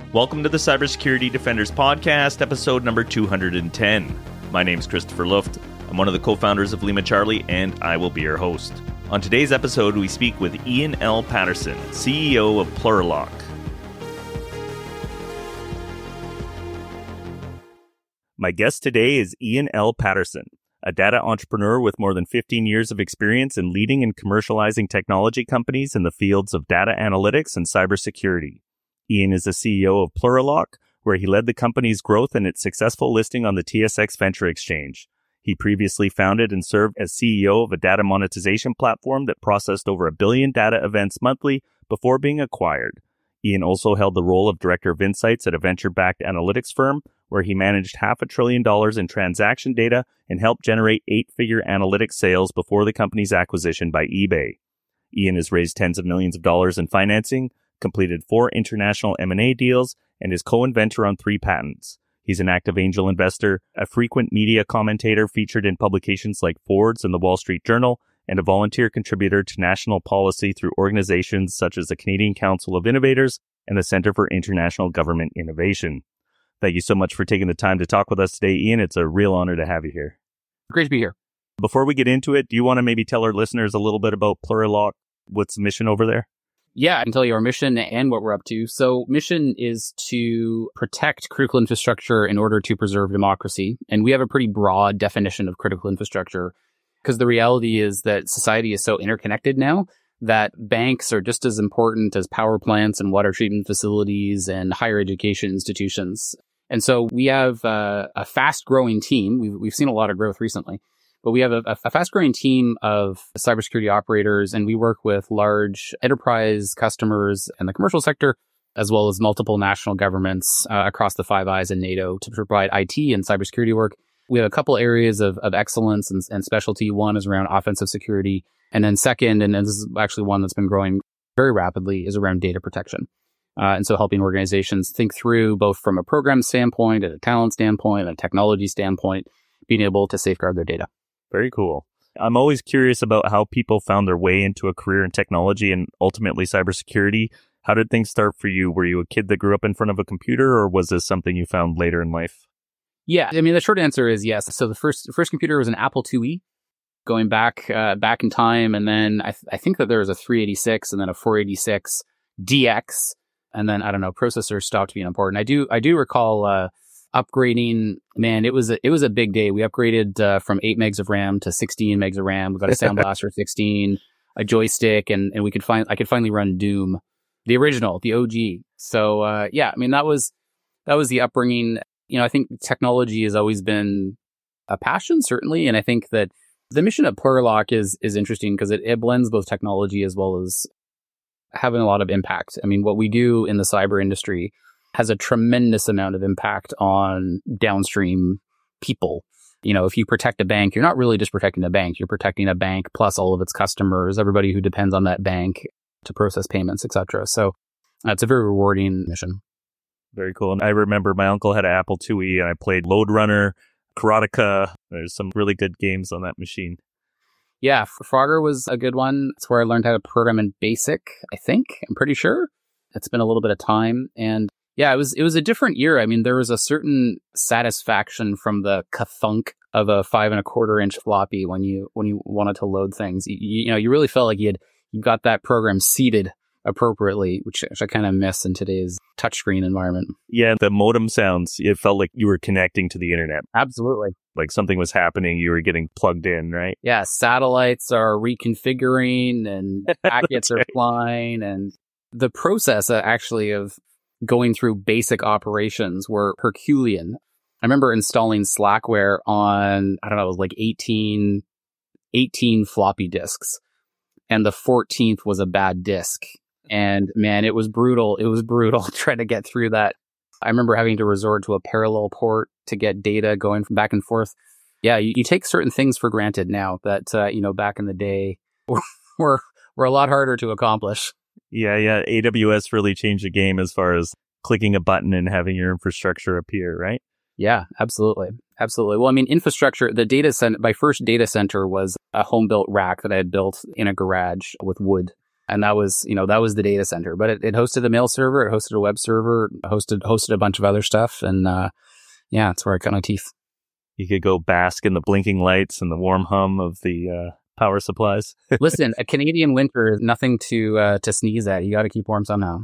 Welcome to the Cybersecurity Defenders Podcast, episode number 210. My name's Christopher Luft. I'm one of the co-founders of Lima Charlie, and I will be your host. On today's episode, we speak with Ian L. Patterson, CEO of Plurilock. My guest today is Ian L. Patterson, a data entrepreneur with more than 15 years of experience in leading and commercializing technology companies in the fields of data analytics and cybersecurity. Ian is the CEO of Plurilock, where he led the company's growth and its successful listing on the TSX Venture Exchange. He previously founded and served as CEO of a data monetization platform that processed over 1 billion data events monthly before being acquired. Ian also held the role of Director of Insights at a venture-backed analytics firm, where he managed $500 billion in transaction data and helped generate 8-figure analytics sales before the company's acquisition by eBay. Ian has raised tens of millions of dollars in financing, completed 4 international M&A deals, and is co-inventor on 3 patents. He's an active angel investor, a frequent media commentator featured in publications like Forbes and the Wall Street Journal, and a volunteer contributor to national policy through organizations such as the Canadian Council of Innovators and the Centre for International Government Innovation. Thank you so much for taking the time to talk with us today, Ian. It's a real honor to have you here. Great to be here. Before we get into it, do you want to maybe tell our listeners a little bit about Plurilock? What's the mission over there? Yeah, I can tell you our mission and what we're up to. So mission is to protect critical infrastructure in order to preserve democracy. And we have a pretty broad definition of critical infrastructure because the reality is that society is so interconnected now that banks are just as important as power plants and water treatment facilities and higher education institutions. And so we have a fast-growing team. We've seen a lot of growth recently, but we have a fast-growing team of cybersecurity operators, and we work with large enterprise customers in the commercial sector, as well as multiple national governments across the Five Eyes and NATO to provide IT and cybersecurity work. We have a couple areas of excellence and specialty. One is around offensive security. And then second, and this is actually one that's been growing very rapidly, is around data protection. And so helping organizations think through both from a program standpoint, and a talent standpoint, and a technology standpoint, being able to safeguard their data. Very cool. I'm always curious about how people found their way into a career in technology and ultimately cybersecurity. How did things start for you? Were you a kid that grew up in front of a computer, or was this something you found later in life? Yeah, I mean, the short answer is yes. So the first computer was an Apple IIe, going back in time, and then I think that there was a 386 and then a 486 DX, and then I don't know, processors stopped being important. I do recall upgrading. Man, it was a big day. We upgraded from 8 megs of RAM to 16 megs of RAM. We got a Sound Blaster 16, a joystick, and I could finally run Doom, the original, the OG. So yeah, I mean that was the upbringing. You know, I think technology has always been a passion, certainly, and I think that the mission of Plurilock is interesting because it blends both technology as well as having a lot of impact. I mean, what we do in the cyber industry has a tremendous amount of impact on downstream people. You know, if you protect a bank, you're not really just protecting a bank. You're protecting a bank plus all of its customers, everybody who depends on that bank to process payments, etc. So it's a very rewarding mission. Very cool. And I remember my uncle had an Apple IIe, and I played Lode Runner, Karateka. There's some really good games on that machine. Yeah, Frogger was a good one. It's where I learned how to program in BASIC, I think. I'm pretty sure. It's been a little bit of time. And yeah, it was a different era. I mean, there was a certain satisfaction from the ka-thunk of a 5.25-inch floppy when you wanted to load things. You know, you really felt like you got that program seated appropriately, which I kind of miss in today's touchscreen environment. Yeah, the modem sounds, it felt like you were connecting to the internet. Absolutely. Like something was happening, you were getting plugged in, right? Yeah, satellites are reconfiguring and packets are flying, and the process actually of going through basic operations were Herculean. I remember installing Slackware on, I don't know, it was like 18 floppy disks, and the 14th was a bad disk. And man, it was brutal. It was brutal trying to get through that. I remember having to resort to a parallel port to get data going from back and forth. Yeah, you take certain things for granted now that, back in the day were a lot harder to accomplish. Yeah. AWS really changed the game as far as clicking a button and having your infrastructure appear, right? Yeah, absolutely. Well, I mean, infrastructure, the data center, my first data center was a home-built rack that I had built in a garage with wood. And that was the data center. But it hosted a mail server, it hosted a web server, hosted a bunch of other stuff. And it's where I cut my teeth. You could go bask in the blinking lights and the warm hum of the power supplies. Listen, a Canadian winter is nothing to sneeze at. You got to keep warm somehow.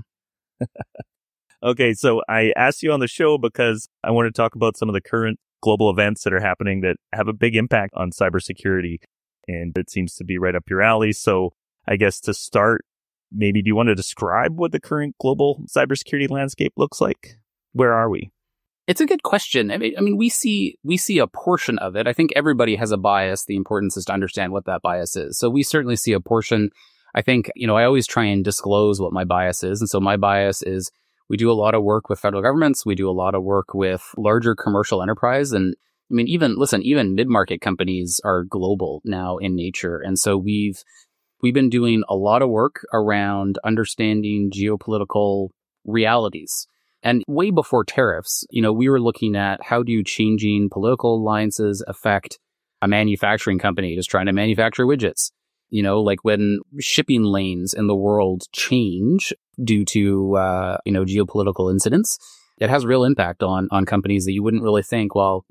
Okay, so I asked you on the show because I want to talk about some of the current global events that are happening that have a big impact on cybersecurity. And it seems to be right up your alley. So I guess to start, maybe do you want to describe what the current global cybersecurity landscape looks like? Where are we? It's a good question. I mean, we see a portion of it. I think everybody has a bias. The importance is to understand what that bias is. So we certainly see a portion. I think, I always try and disclose what my bias is. And so my bias is we do a lot of work with federal governments. We do a lot of work with larger commercial enterprise. And I mean, even mid-market companies are global now in nature. And so we've been doing a lot of work around understanding geopolitical realities. And way before tariffs, we were looking at how do changing political alliances affect a manufacturing company just trying to manufacture widgets. Like when shipping lanes in the world change due to, geopolitical incidents, it has real impact on companies that you wouldn't really think,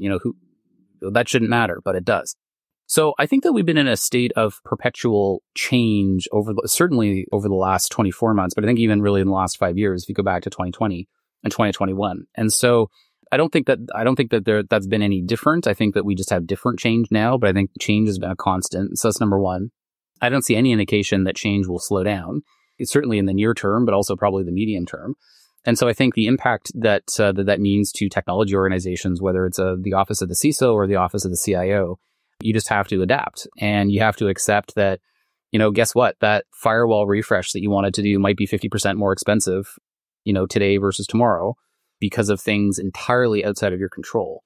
that shouldn't matter, but it does. So I think that we've been in a state of perpetual change certainly over the last 24 months, but I think even really in the last 5 years, if you go back to 2020 and 2021. And so I don't think that that's been any different. I think that we just have different change now, but I think change has been a constant. So that's number one. I don't see any indication that change will slow down. It's certainly in the near term, but also probably the medium term. And so I think the impact that means to technology organizations, whether it's the office of the CISO or the office of the CIO, you just have to adapt and you have to accept that, guess what? That firewall refresh that you wanted to do might be 50% more expensive, today versus tomorrow because of things entirely outside of your control.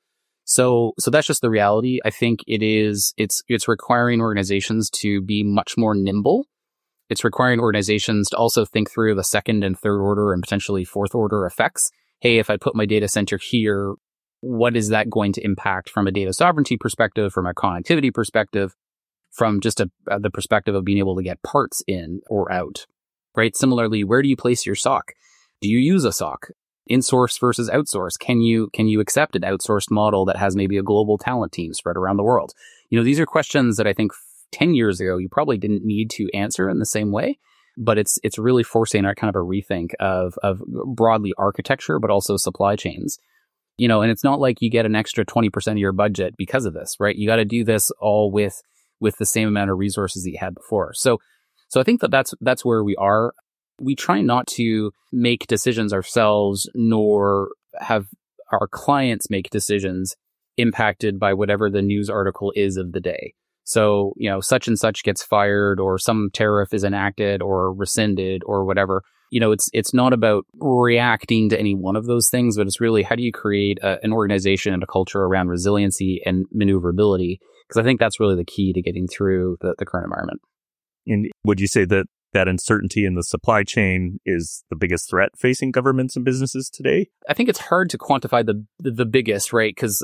So that's just the reality. I think it's requiring organizations to be much more nimble. It's requiring organizations to also think through the second and third order and potentially fourth order effects. Hey, if I put my data center here, what is that going to impact from a data sovereignty perspective, from a connectivity perspective, from just the perspective of being able to get parts in or out, right? Similarly, where do you place your SOC? Do you use a SOC? In-source versus outsource. Can you accept an outsourced model that has maybe a global talent team spread around the world? These are questions that I think 10 years ago, you probably didn't need to answer in the same way, but it's really forcing our kind of a rethink of broadly architecture, but also supply chains. And it's not like you get an extra 20% of your budget because of this, right? You got to do this all with the same amount of resources that you had before. So I think that's where we are. We try not to make decisions ourselves, nor have our clients make decisions impacted by whatever the news article is of the day. So, such and such gets fired or some tariff is enacted or rescinded or whatever. It's not about reacting to any one of those things, but it's really how do you create an organization and a culture around resiliency and maneuverability? Because I think that's really the key to getting through the current environment. And would you say that uncertainty in the supply chain is the biggest threat facing governments and businesses today? I think it's hard to quantify the biggest, right? Because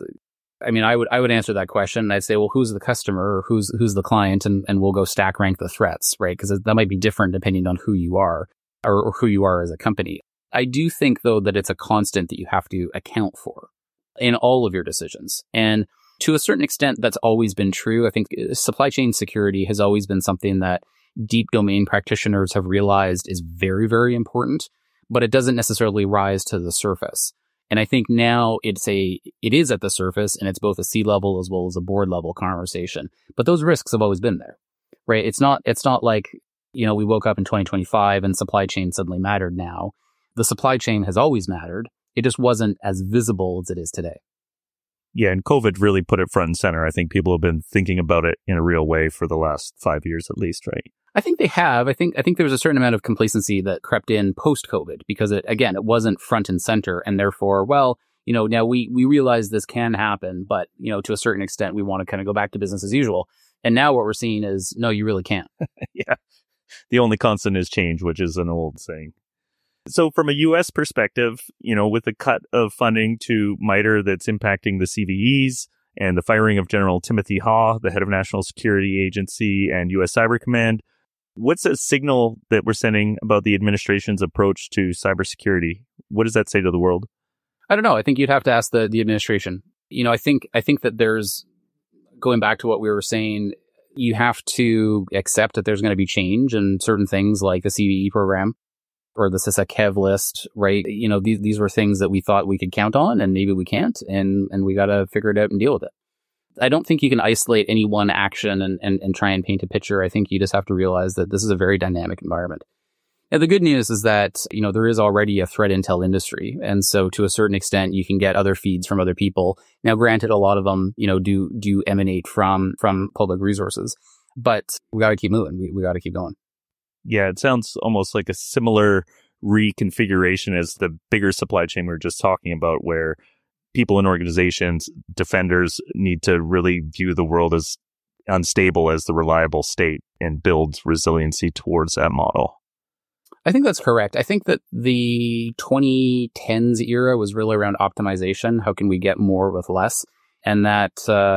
I would answer that question and I'd say, well, who's the customer or who's the client? And we'll go stack rank the threats, right? Because that might be different depending on who you are or who you are as a company. I do think, though, that it's a constant that you have to account for in all of your decisions. And to a certain extent, that's always been true. I think supply chain security has always been something that deep domain practitioners have realized is very, very important, but it doesn't necessarily rise to the surface. And I think now it is at the surface, and it's both a C-level as well as a board level conversation. But those risks have always been there, right? It's not like, we woke up in 2025 and supply chain suddenly mattered now. The supply chain has always mattered. It just wasn't as visible as it is today. Yeah, and COVID really put it front and center. I think people have been thinking about it in a real way for the last 5 years at least, right? I think they have. I think there was a certain amount of complacency that crept in post-COVID because it wasn't front and center. And therefore, now we realize this can happen, but, to a certain extent, we want to kind of go back to business as usual. And now what we're seeing is, no, you really can't. Yeah. The only constant is change, which is an old saying. So from a U.S. perspective, with the cut of funding to MITRE that's impacting the CVEs and the firing of General Timothy Haw, the head of National Security Agency and U.S. Cyber Command, What's a signal that we're sending about the administration's approach to cybersecurity? What does that say to the world? I don't know. I think you'd have to ask the administration. I think that there's, going back to what we were saying, you have to accept that there's going to be change in certain things like the CVE program or the CISA KEV list, right? These were things that we thought we could count on, and maybe we can't, and we got to figure it out and deal with it. I don't think you can isolate any one action and try and paint a picture. I think you just have to realize that this is a very dynamic environment. Now, the good news is that, there is already a threat intel industry. And so to a certain extent, you can get other feeds from other people. Now, granted, a lot of them, do emanate from public resources, but we got to keep moving. We got to keep going. Yeah, it sounds almost like a similar reconfiguration as the bigger supply chain we were just talking about, where people and organizations, defenders, need to really view the world as unstable as the reliable state and build resiliency towards that model. I think that's correct. I think that the 2010s era was really around optimization. How can we get more with less? And that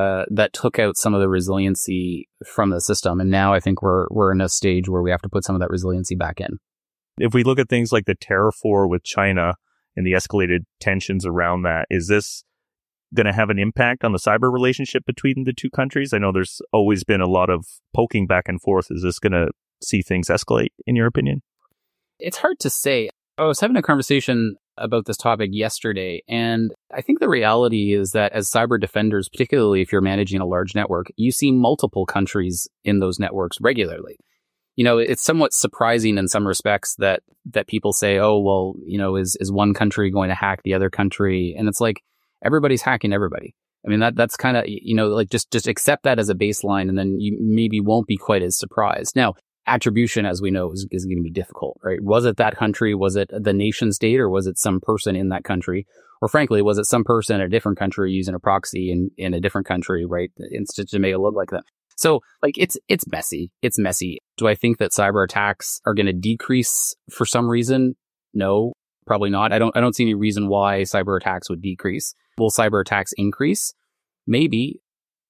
took out some of the resiliency from the system. And now I think we're in a stage where we have to put some of that resiliency back in. If we look at things like the Terra 4 with China and the escalated tensions around that, is this going to have an impact on the cyber relationship between the two countries? I know there's always been a lot of poking back and forth. Is this going to see things escalate, in your opinion? It's hard to say. I was having a conversation about this topic yesterday, and I think the reality is that as cyber defenders, particularly if you're managing a large network, you see multiple countries in those networks regularly. It's somewhat surprising in some respects that people say, oh, well, is one country going to hack the other country? And it's like, everybody's hacking everybody. I mean, that's kind of, just accept that as a baseline, and then you maybe won't be quite as surprised. Now, attribution, as we know, is going to be difficult, right? Was it that country? Was it the nation state? Or was it some person in that country? Or frankly, was it some person in a different country using a proxy in a different country, right? To make it look like that. So, it's messy. It's messy. Do I think that cyber attacks are going to decrease for some reason? No, probably not. I don't see any reason why cyber attacks would decrease. Will cyber attacks increase? Maybe.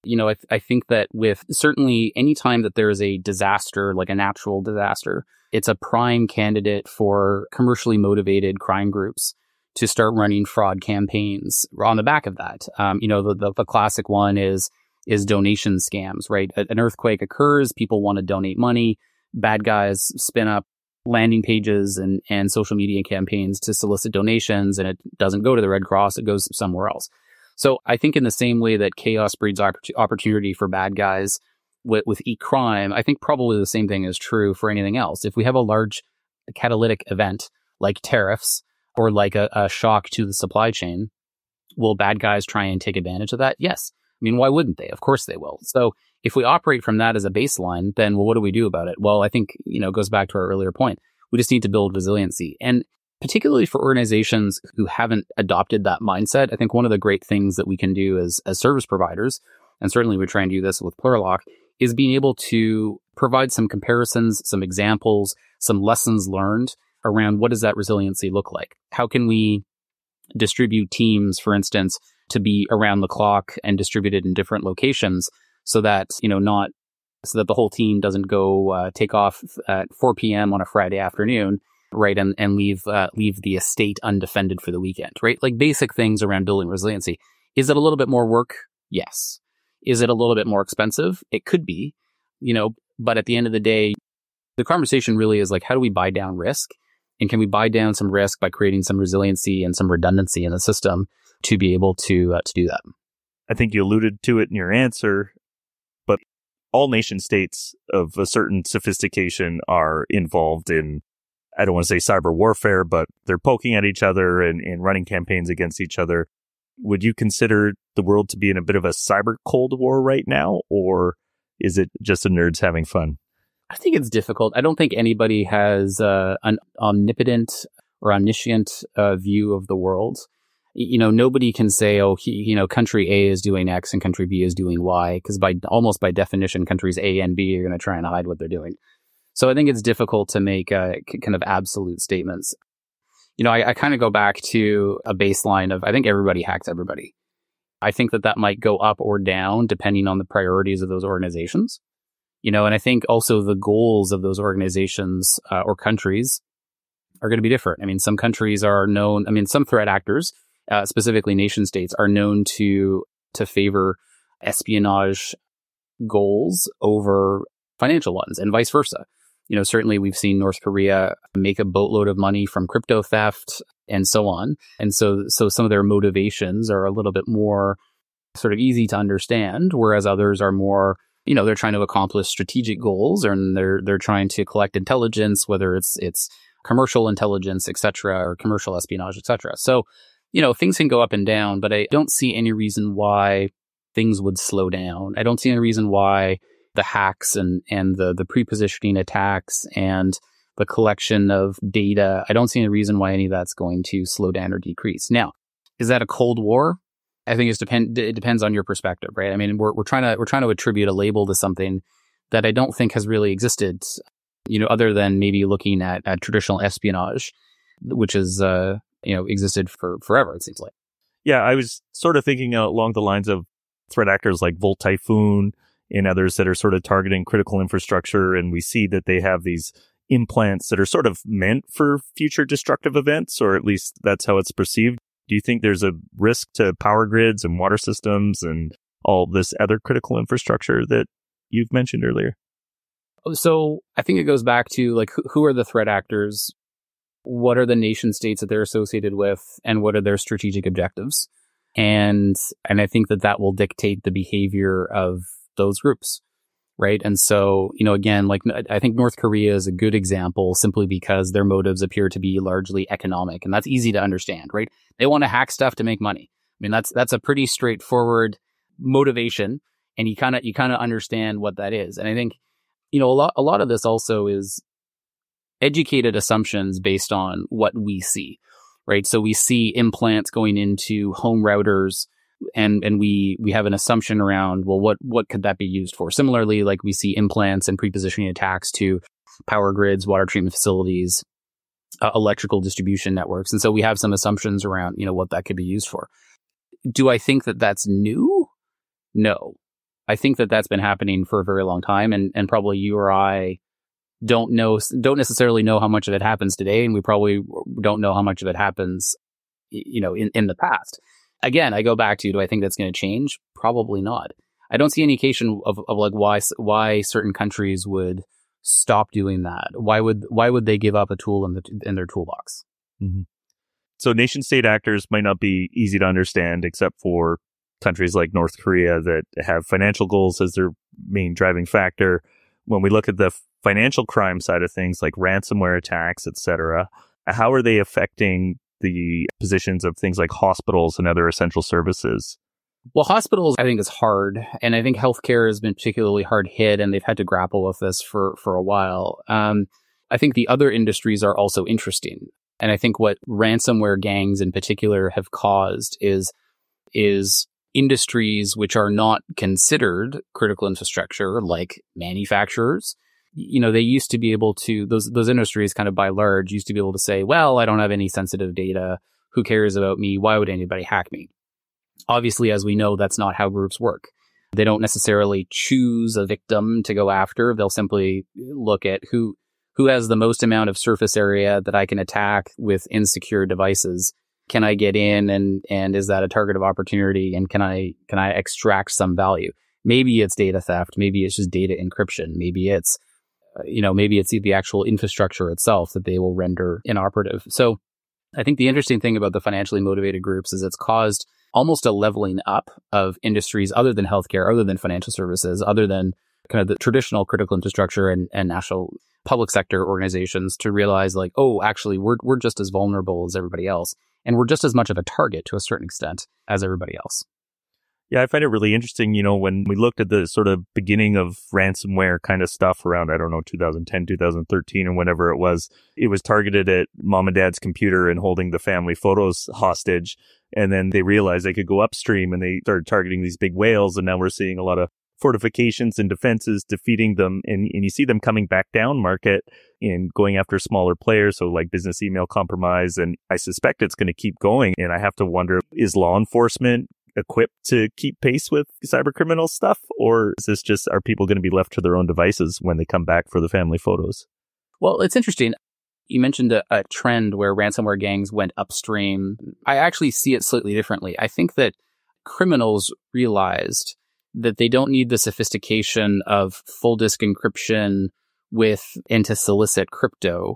I think that with certainly any time that there is a disaster, like a natural disaster, it's a prime candidate for commercially motivated crime groups to start running fraud campaigns on the back of that. The classic one is donation scams, right? An earthquake occurs, people want to donate money, bad guys spin up landing pages and social media campaigns to solicit donations, and it doesn't go to the Red Cross, it goes somewhere else. So I think in the same way that chaos breeds opportunity for bad guys with e-crime, I think probably the same thing is true for anything else. If we have a large catalytic event like tariffs or like a shock to the supply chain, will bad guys try and take advantage of that? Yes. I mean, why wouldn't they? Of course they will. So if we operate from that as a baseline, then, well, what do we do about it? Well, I think, it goes back to our earlier point. We just need to build resiliency. And particularly for organizations who haven't adopted that mindset, I think one of the great things that we can do as service providers, and certainly we try and do this with Plurilock, is being able to provide some comparisons, some examples, some lessons learned around what does that resiliency look like? How can we distribute teams, for instance, to be around the clock and distributed in different locations so that, so that the whole team doesn't go take off at 4 p.m. on a Friday afternoon, right, and leave the estate undefended for the weekend, right? Like basic things around building resiliency. Is it a little bit more work? Yes. Is it a little bit more expensive? It could be, but at the end of the day, the conversation really is like, how do we buy down risk? And can we buy down some risk by creating some resiliency and some redundancy in the system to be able to do that? I think you alluded to it in your answer, but all nation states of a certain sophistication are involved in, I don't want to say cyber warfare, but they're poking at each other and running campaigns against each other. Would you consider the world to be in a bit of a cyber Cold War right now, or is it just the nerds having fun? I think it's difficult. I don't think anybody has an omnipotent or omniscient view of the world. Nobody can say, country A is doing X and country B is doing Y, because almost by definition, countries A and B are going to try and hide what they're doing. So I think it's difficult to make kind of absolute statements. I kind of go back to a baseline of, I think everybody hacks everybody. I think that might go up or down depending on the priorities of those organizations. And I think also the goals of those organizations or countries are going to be different. I mean, some countries are known, some threat actors, specifically nation states, are known to favor espionage goals over financial ones and vice versa. Certainly we've seen North Korea make a boatload of money from crypto theft and so on. And so some of their motivations are a little bit more sort of easy to understand, whereas others are more, they're trying to accomplish strategic goals, and they're trying to collect intelligence, whether it's commercial intelligence, et cetera, or commercial espionage, et cetera. So, things can go up and down, but I don't see any reason why things would slow down. I don't see any reason why the hacks and the pre-positioning attacks and the collection of data, I don't see any reason why any of that's going to slow down or decrease. Now, is that a Cold War? I think it depends on your perspective, right? I mean, we're trying to attribute a label to something that I don't think has really existed, other than maybe looking at traditional espionage, which is existed for forever, it seems like. Yeah, I was sort of thinking along the lines of threat actors like Volt Typhoon and others that are sort of targeting critical infrastructure, and we see that they have these implants that are sort of meant for future destructive events, or at least that's how it's perceived. Do you think there's a risk to power grids and water systems and all this other critical infrastructure that you've mentioned earlier? So I think it goes back to like, who are the threat actors? What are the nation states that they're associated with, and what are their strategic objectives? And I think that will dictate the behavior of those groups, right? And so, again, like I think North Korea is a good example simply because their motives appear to be largely economic, and that's easy to understand, right? They want to hack stuff to make money. I mean, that's a pretty straightforward motivation, and you kind of understand what that is. And I think, a lot of this also is educated assumptions based on what we see, right? So we see implants going into home routers, and we have an assumption around, well, what could that be used for? Similarly, like we see implants and pre-positioning attacks to power grids, water treatment facilities, electrical distribution networks. And so we have some assumptions around, what that could be used for. Do I think that that's new? No. I think that that's been happening for a very long time, and probably you or I don't necessarily know how much of it happens today, and we probably don't know how much of it happens, in the past. Again, I go back to, do I think that's going to change? Probably not. I don't see any indication of like why certain countries would stop doing that. Why would they give up a tool in their toolbox? Mm-hmm. So nation state actors might not be easy to understand, except for countries like North Korea that have financial goals as their main driving factor. When we look at the financial crime side of things, like ransomware attacks, etc., how are they affecting the positions of things like hospitals and other essential services? Well, hospitals, I think, is hard. And I think healthcare has been particularly hard hit, and they've had to grapple with this for a while. I think the other industries are also interesting. And I think what ransomware gangs in particular have caused is industries which are not considered critical infrastructure, like manufacturers. They used to be able to, those industries kind of by large used to be able to say, well, I don't have any sensitive data. Who cares about me? Why would anybody hack me? Obviously, as we know, that's not how groups work. They don't necessarily choose a victim to go after. They'll simply look at who has the most amount of surface area that I can attack with insecure devices. Can I get in, and is that a target of opportunity? And can I extract some value? Maybe it's data theft. Maybe it's just data encryption. Maybe it's the actual infrastructure itself that they will render inoperative. So I think the interesting thing about the financially motivated groups is it's caused almost a leveling up of industries other than healthcare, other than financial services, other than kind of the traditional critical infrastructure and national public sector organizations, to realize like, oh, actually, we're just as vulnerable as everybody else. And we're just as much of a target to a certain extent as everybody else. Yeah, I find it really interesting, when we looked at the sort of beginning of ransomware kind of stuff around, 2010, 2013, or whenever it was targeted at mom and dad's computer and holding the family photos hostage. And then they realized they could go upstream, and they started targeting these big whales. And now we're seeing a lot of fortifications and defenses defeating them. And you see them coming back down market and going after smaller players. So like business email compromise. And I suspect it's going to keep going. And I have to wonder, is law enforcement equipped to keep pace with cyber criminal stuff? Or is this just, are people going to be left to their own devices when they come back for the family photos? Well, it's interesting. You mentioned a trend where ransomware gangs went upstream. I actually see it slightly differently. I think that criminals realized that they don't need the sophistication of full disk encryption and to solicit crypto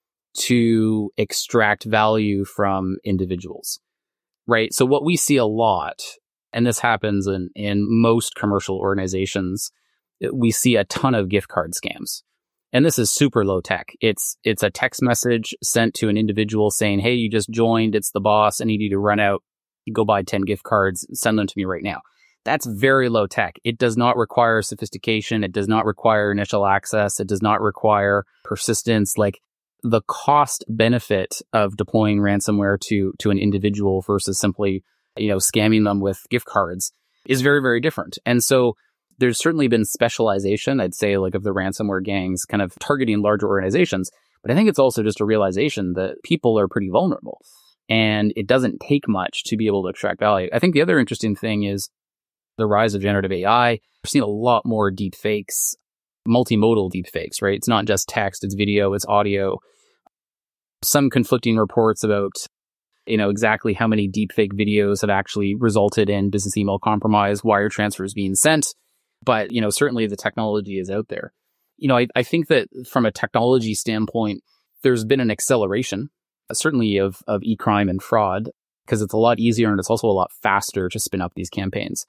to extract value from individuals, right? So what we see a lot, and this happens in most commercial organizations, we see a ton of gift card scams. And this is super low tech. It's a text message sent to an individual saying, hey, you just joined, it's the boss, I need you to run out, you go buy 10 gift cards, send them to me right now. That's very low tech. It does not require sophistication. It does not require initial access. It does not require persistence. Like, the cost benefit of deploying ransomware to an individual versus simply, scamming them with gift cards is very, very different. And so there's certainly been specialization, I'd say, like of the ransomware gangs kind of targeting larger organizations. But I think it's also just a realization that people are pretty vulnerable and it doesn't take much to be able to extract value. I think the other interesting thing is the rise of generative AI. We're seeing a lot more deep fakes, multimodal deep fakes, right? It's not just text, it's video, it's audio. Some conflicting reports about, exactly how many deep fake videos have actually resulted in business email compromise, wire transfers being sent. But, certainly the technology is out there. I think that from a technology standpoint, there's been an acceleration, certainly of e-crime and fraud, because it's a lot easier and it's also a lot faster to spin up these campaigns.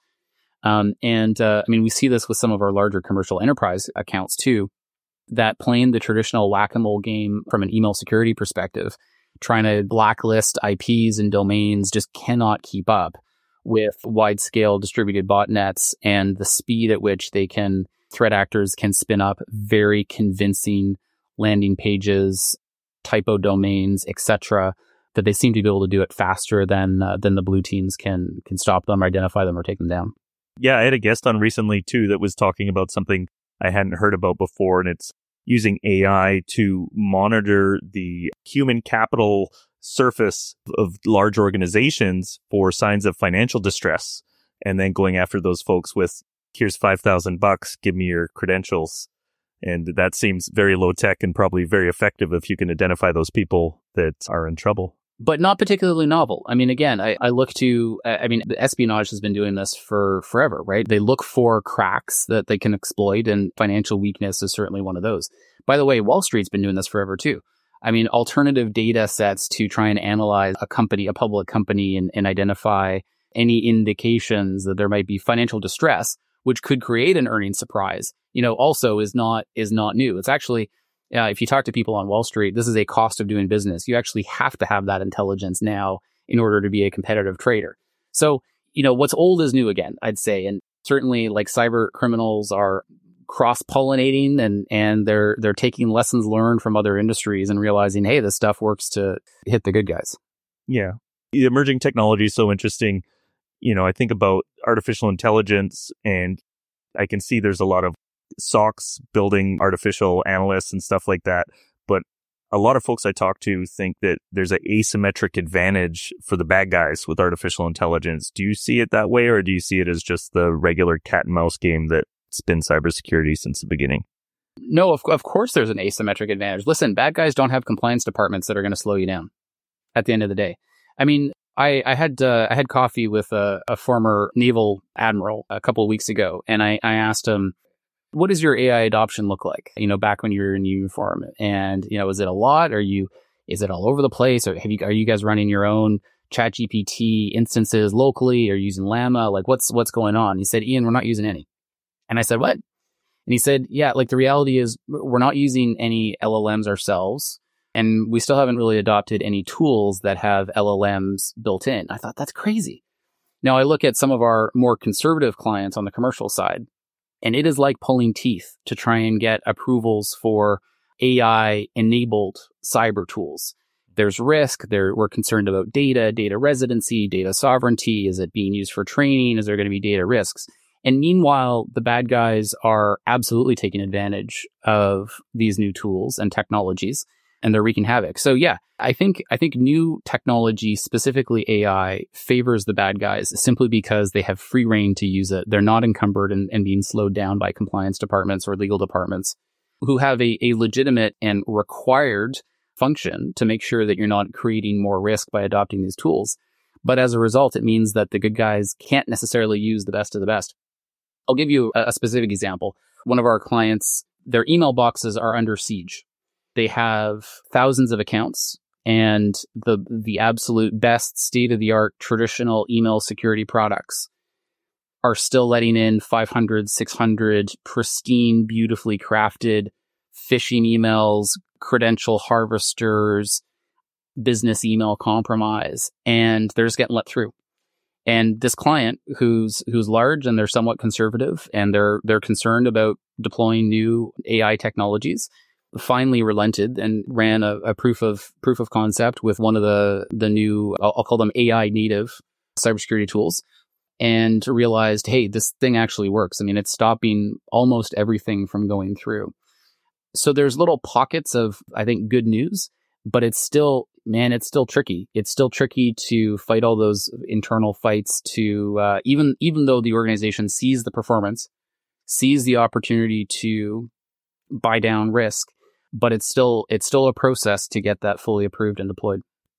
We see this with some of our larger commercial enterprise accounts too, that playing the traditional whack-a-mole game from an email security perspective, trying to blacklist IPs and domains just cannot keep up with wide-scale distributed botnets and the speed at which threat actors can spin up very convincing landing pages, typo domains, etc., that they seem to be able to do it faster than the blue teams can stop them, identify them, or take them down. Yeah, I had a guest on recently too that was talking about something I hadn't heard about before, and it's using AI to monitor the human capital surface of large organizations for signs of financial distress, and then going after those folks with, here's $5,000, give me your credentials. And that seems very low tech and probably very effective if you can identify those people that are in trouble. But not particularly novel. Again, I look to, the espionage has been doing this for forever, right? They look for cracks that they can exploit, and financial weakness is certainly one of those. By the way, Wall Street's been doing this forever too. Alternative data sets to try and analyze a public company, and identify any indications that there might be financial distress, which could create an earnings surprise, also is not new. It's actually, if you talk to people on Wall Street, this is a cost of doing business. You actually have to have that intelligence now in order to be a competitive trader. So, what's old is new again, I'd say. And certainly, like, cyber criminals are cross-pollinating and they're taking lessons learned from other industries and realizing, hey, this stuff works to hit the good guys. Yeah. The emerging technology is so interesting. I think about artificial intelligence, and I can see there's a lot of SOCs building artificial analysts and stuff like that. But a lot of folks I talk to think that there's an asymmetric advantage for the bad guys with artificial intelligence. Do you see it that way, or do you see it as just the regular cat and mouse game that's been cybersecurity since the beginning? No, of course there's an asymmetric advantage. Listen, bad guys don't have compliance departments that are going to slow you down at the end of the day. I had coffee with a former naval admiral a couple of weeks ago, and I asked him, what does your AI adoption look like, back when you were in uniform? And, is it a lot? Is it all over the place? Or are you guys running your own ChatGPT instances locally, or using Llama? Like, what's going on? He said, Ian, we're not using any. And I said, what? And he said, yeah, like, the reality is we're not using any LLMs ourselves. And we still haven't really adopted any tools that have LLMs built in. I thought, that's crazy. Now, I look at some of our more conservative clients on the commercial side, and it is like pulling teeth to try and get approvals for AI-enabled cyber tools. There's risk. We're concerned about data residency, data sovereignty. Is it being used for training? Is there going to be data risks? And meanwhile, the bad guys are absolutely taking advantage of these new tools and technologies. they're wreaking havoc. So yeah, I think new technology, specifically AI, favors the bad guys simply because they have free reign to use it. They're not encumbered and being slowed down by compliance departments or legal departments who have a legitimate and required function to make sure that you're not creating more risk by adopting these tools. But as a result, it means that the good guys can't necessarily use the best of the best. I'll give you a specific example. One of our clients, their email boxes are under siege. They have thousands of accounts, and the absolute best state-of-the-art traditional email security products are still letting in 500, 600 pristine, beautifully crafted phishing emails, credential harvesters, business email compromise, and they're just getting let through. And this client, who's large and they're somewhat conservative and they're concerned about deploying new AI technologies, finally relented and ran a proof of concept with one of the new, I'll call them AI native cybersecurity tools, and realized, hey, this thing actually works. I mean, it's stopping almost everything from going through. So there's little pockets of, I think, good news, but it's still tricky. It's still tricky to fight all those internal fights to, even though the organization sees the performance, sees the opportunity to buy down risk, but it's still a process to get that fully approved and deployed.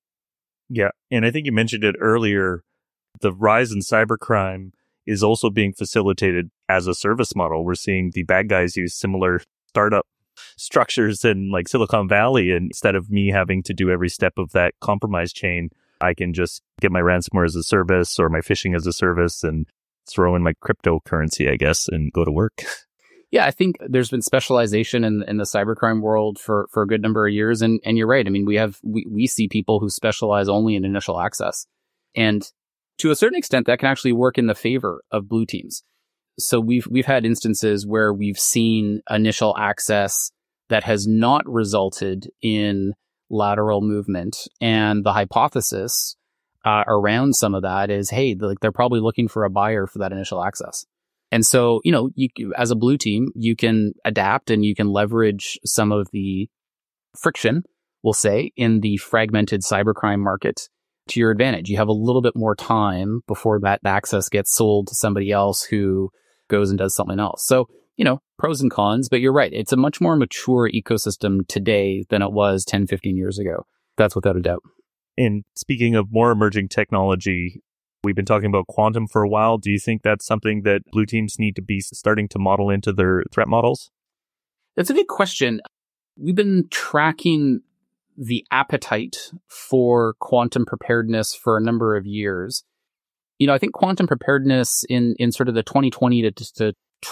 Yeah. And I think you mentioned it earlier, the rise in cybercrime is also being facilitated as a service model. We're seeing the bad guys use similar startup structures in like Silicon Valley. And instead of me having to do every step of that compromise chain, I can just get my ransomware as a service or my phishing as a service and throw in my cryptocurrency, I guess, and go to work. Yeah, I think there's been specialization in the cybercrime world for a good number of years. And you're right. I mean, we see people who specialize only in initial access. And to a certain extent, that can actually work in the favor of blue teams. So we've had instances where we've seen initial access that has not resulted in lateral movement. And the hypothesis around some of that is, hey, they're probably looking for a buyer for that initial access. And so, you as a blue team, you can adapt and you can leverage some of the friction, we'll say, in the fragmented cybercrime market to your advantage. You have a little bit more time before that access gets sold to somebody else who goes and does something else. So, pros and cons, but you're right. It's a much more mature ecosystem today than it was 10, 15 years ago. That's without a doubt. And speaking of more emerging technology, we've been talking about quantum for a while. Do you think that's something that blue teams need to be starting to model into their threat models? That's a good question. We've been tracking the appetite for quantum preparedness for a number of years. I think quantum preparedness in sort of the 2020 to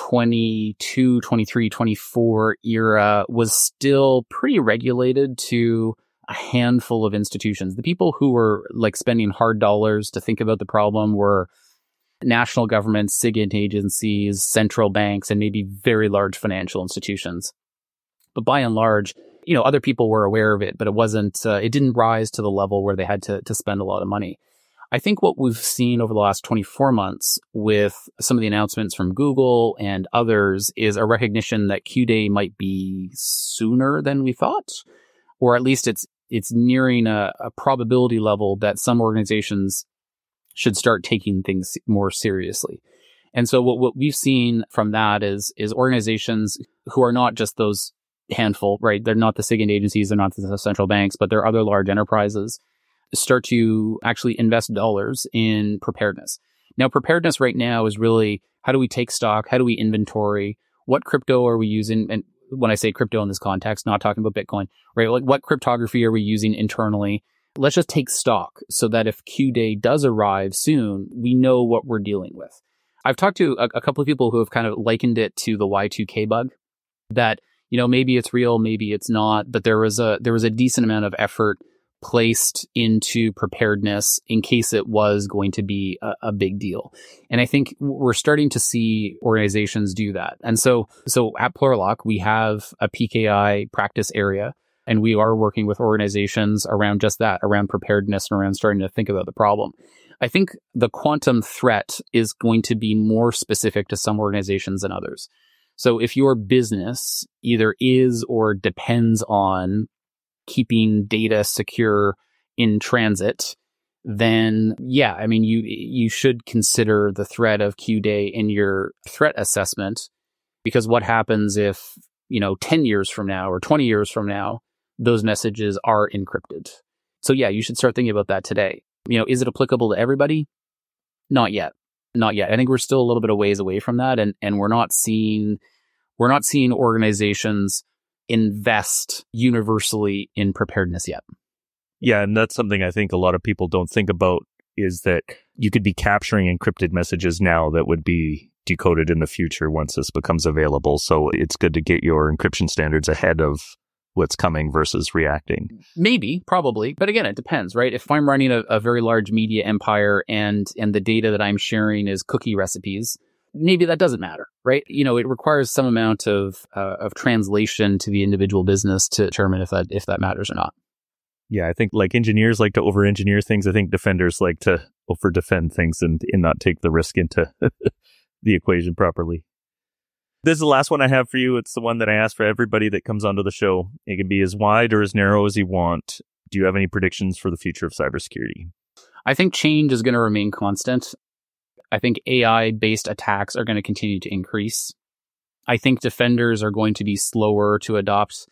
22, 23, 24 era was still pretty regulated to a handful of institutions. The people who were like spending hard dollars to think about the problem were national governments, SIGINT agencies, central banks, and maybe very large financial institutions. But by and large, other people were aware of it, but it didn't rise to the level where they had to spend a lot of money. I think what we've seen over the last 24 months with some of the announcements from Google and others is a recognition that Q-Day might be sooner than we thought, or at least it's nearing a probability level that some organizations should start taking things more seriously. And so what we've seen from that is organizations who are not just those handful, right? They're not the SIGINT agencies, they're not the central banks, but they're other large enterprises, start to actually invest dollars in preparedness. Now, preparedness right now is really, how do we take stock? How do we inventory? What crypto are we using? And when I say crypto in this context, not talking about Bitcoin, right? Like what cryptography are we using internally? Let's just take stock so that if Q-Day does arrive soon, we know what we're dealing with. I've talked to a couple of people who have kind of likened it to the Y2K bug, that, maybe it's real, maybe it's not, but there was a decent amount of effort placed into preparedness in case it was going to be a big deal. And I think we're starting to see organizations do that. And so at Plurilock, we have a PKI practice area, and we are working with organizations around just that, around preparedness and around starting to think about the problem. I think the quantum threat is going to be more specific to some organizations than others. So if your business either is or depends on keeping data secure in transit, then yeah, I mean, you should consider the threat of Q-Day in your threat assessment, because what happens if, 10 years from now or 20 years from now, those messages are encrypted? So yeah, you should start thinking about that today. Is it applicable to everybody? Not yet. Not yet. I think we're still a little bit of ways away from that, and we're not seeing organizations invest universally in preparedness yet. Yeah, and that's something I think a lot of people don't think about, is that you could be capturing encrypted messages now that would be decoded in the future once this becomes available. So it's good to get your encryption standards ahead of what's coming versus reacting. Maybe, probably. But again, it depends, right? If I'm running a very large media empire and the data that I'm sharing is cookie recipes, maybe that doesn't matter, right? It requires some amount of translation to the individual business to determine if that matters or not. Yeah, I think like engineers like to over-engineer things. I think defenders like to over-defend things and not take the risk into the equation properly. This is the last one I have for you. It's the one that I ask for everybody that comes onto the show. It can be as wide or as narrow as you want. Do you have any predictions for the future of cybersecurity? I think change is going to remain constant. I think AI-based attacks are going to continue to increase. I think defenders are going to be slower to adopt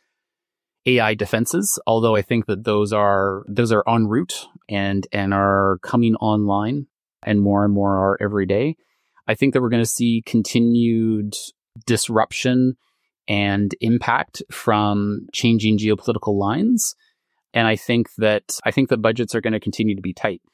AI defenses, although I think that those are en route and are coming online, and more are every day. I think that we're going to see continued disruption and impact from changing geopolitical lines, and I think that budgets are going to continue to be tight.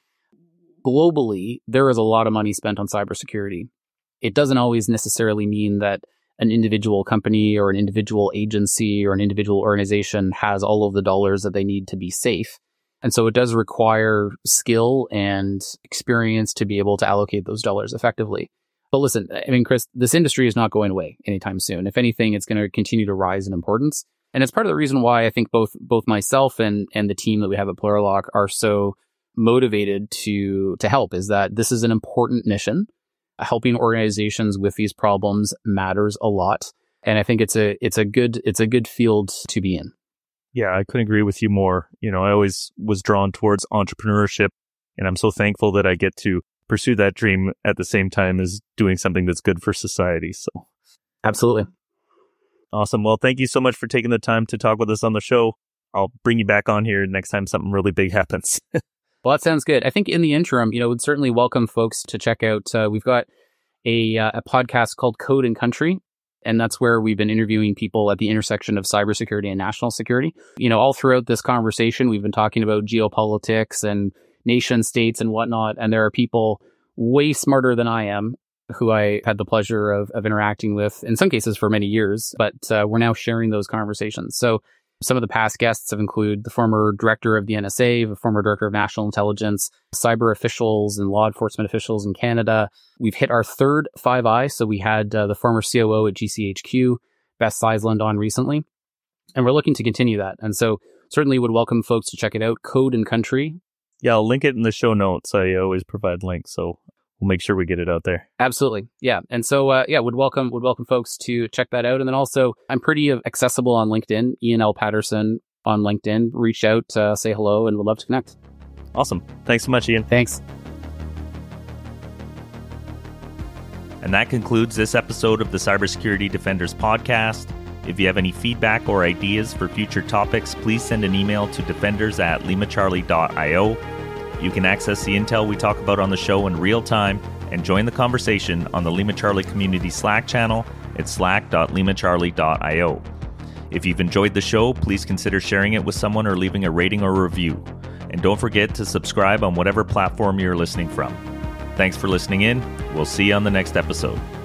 Globally, there is a lot of money spent on cybersecurity. It doesn't always necessarily mean that an individual company or an individual agency or an individual organization has all of the dollars that they need to be safe. And so it does require skill and experience to be able to allocate those dollars effectively. But listen, I mean, Chris, this industry is not going away anytime soon. If anything, it's going to continue to rise in importance. And it's part of the reason why I think both myself and the team that we have at Plurilock are so motivated to help, is that this is an important mission. Helping organizations with these problems matters a lot, and I think it's a good field to be in. Yeah, I couldn't agree with you more. I always was drawn towards entrepreneurship, and I'm so thankful that I get to pursue that dream at the same time as doing something that's good for society. So, absolutely. Awesome. Well, thank you so much for taking the time to talk with us on the show. I'll bring you back on here next time something really big happens. Well, that sounds good. I think in the interim, would certainly welcome folks to check out. We've got a podcast called Code and Country, and that's where we've been interviewing people at the intersection of cybersecurity and national security. All throughout this conversation, we've been talking about geopolitics and nation states and whatnot, and there are people way smarter than I am who I had the pleasure of interacting with, in some cases for many years, but we're now sharing those conversations. So some of the past guests have included the former director of the NSA, the former director of national intelligence, cyber officials and law enforcement officials in Canada. We've hit our third Five Eyes. So we had the former COO at GCHQ, Beth Seisland, on recently. And we're looking to continue that. And so certainly would welcome folks to check it out, Code and Country. Yeah, I'll link it in the show notes. I always provide links, so we'll make sure we get it out there. Absolutely. Yeah. And so, would welcome folks to check that out. And then also, I'm pretty accessible on LinkedIn, Ian L. Patterson on LinkedIn. Reach out, say hello, and we'd love to connect. Awesome. Thanks so much, Ian. Thanks. And that concludes this episode of the Cybersecurity Defenders podcast. If you have any feedback or ideas for future topics, please send an email to defenders@limacharlie.io. You can access the intel we talk about on the show in real time and join the conversation on the Lima Charlie Community Slack channel at slack.limacharlie.io. If you've enjoyed the show, please consider sharing it with someone or leaving a rating or review. And don't forget to subscribe on whatever platform you're listening from. Thanks for listening in. We'll see you on the next episode.